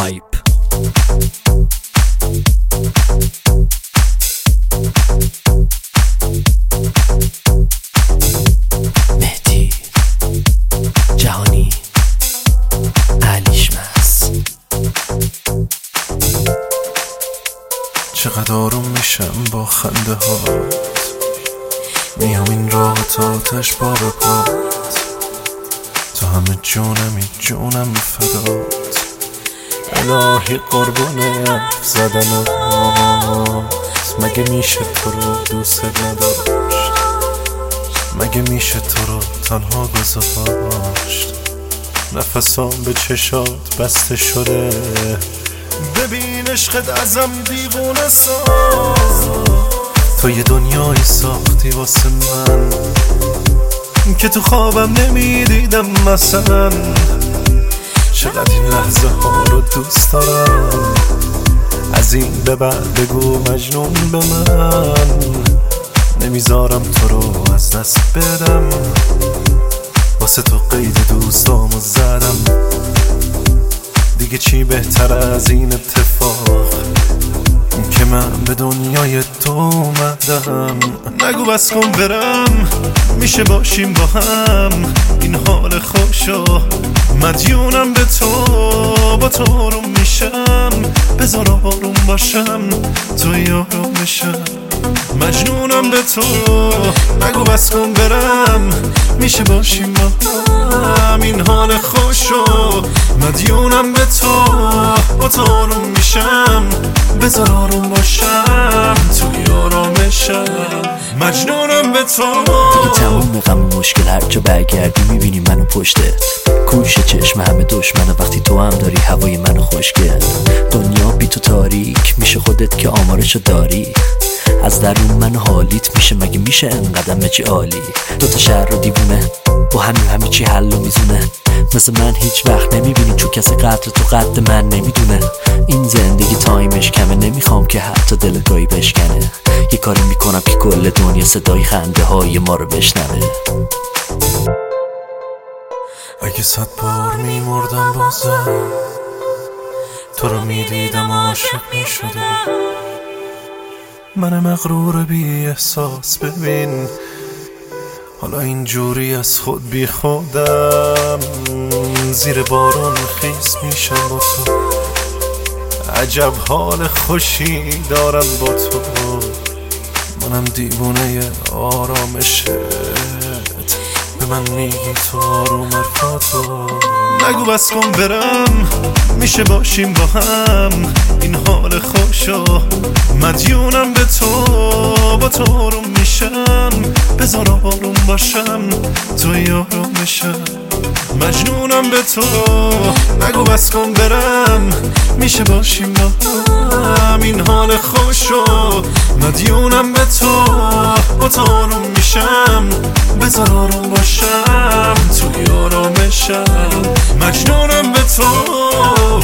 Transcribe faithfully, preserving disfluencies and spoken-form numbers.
هایپ. مهدی جهانی علیشمس. چقدر آروم میشم با خنده هات، میام این راه تا آتش بار پات، تو همه جونمی جونم فدات، الهی قربونه حرف زدنت. مگه میشه تو رو دوست نداشت؟ مگه میشه تو رو تنها گذاشت؟ نفسام به چشات بسته شده، ببین عشقت ازم دیوونه ساز. تو یه دنیایی ساختی واسه من که تو خوابم نمیدیدم مثلا. چقدر این لحظه ها رو دوست دارم، از این به بعد بگو مجنون به من. نمیذارم تو رو از دست بدم، واسه تو قید دوستامو زدم. دیگه چی بهتر از این اتفاق که من به دنیای تو اومدم. نگو بس کن برم، میشه باشیم با هم، این حال خوشو مدیونم به تو. با تو آروم میشم، بذار آروم باشم، تو یارم بشم، مجنونم به تو. نگو بس کن برم، میشه باشیم با هم، این حال خوشو مدیونم به تو. با تو آروم میشم، بذار آروم باشم، تو یارمشم، مجنونم به تو. دیگه تموم غم مشکل، هر جا برگردی میبینی منو پشتت. کوش چشم همه دشمنه وقتی تو هم داری هوای منو خوشگل. دنیا بی تو تاریک میشه، خودت که آمارشو داری. از درون من حالیت میشه، مگه میشه انقدر مچی عالی. دوتا شهر رو دیوونه، با همین همه چی حل و میزونه. مثل من هیچ وقت نمیبینی، چون کسی قدر تو قد من نمیدونه. این زندگی تایمش کمه، نمیخوام که حتی دلگاهی بشکنه. یه کاری میکنم که کل دنیا صدای خنده های ما رو بشنوه. اگه صد بار میمردم بازم، تو رو میدیدم عاشق میشدم. من مغرور بی احساس ببین، حالا اینجوری از خود بی خودم. زیر بارون خیس میشم با تو، عجب حال خوشی دارم با تو. منم دیوونه آرامشت، به من میگی تو آروم حرفاتو. نگو بس کن برم، میشه باشیم با هم، این حال خوشو مدیونم به تو. با تو آروم میشم، بذار آروم باشم، تو یارمشم، مجنونم به تو. نگو بس کن برم، میشه باشیم با هم، این حال خوشو مدیونم به تو. با تو آروم میشم، بذار آروم باشم، تو یارمشم، مجنونم به تو.